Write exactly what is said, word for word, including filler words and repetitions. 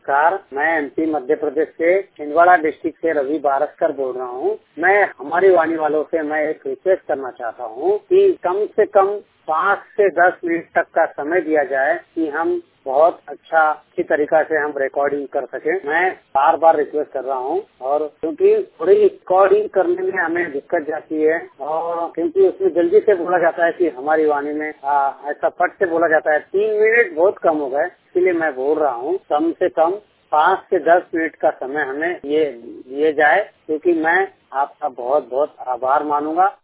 नमस्कार, मैं एमपी मध्य प्रदेश से छिंदवाड़ा डिस्ट्रिक्ट से रवि बारसकर बोल रहा हूँ। मैं हमारी वाणी वालों से मैं एक रिक्वेस्ट करना चाहता हूँ कि कम से कम पाँच से दस मिनट तक का समय दिया जाए कि हम बहुत अच्छा अच्छी तरीका से हम रिकॉर्डिंग कर सकें। मैं बार बार रिक्वेस्ट कर रहा हूँ और क्योंकि थोड़ी रिकॉर्डिंग करने में हमें दिक्कत जाती है और क्योंकि उसमें जल्दी से बोला जाता है कि हमारी वाणी में आ, ऐसा फट से बोला जाता है। तीन मिनट बहुत कम हो गए, इसलिए मैं बोल रहा हूँ कम से कम पाँच से दस मिनट का समय हमें ये दिए जाए, क्योंकि मैं आपका बहुत बहुत आभार मानूंगा।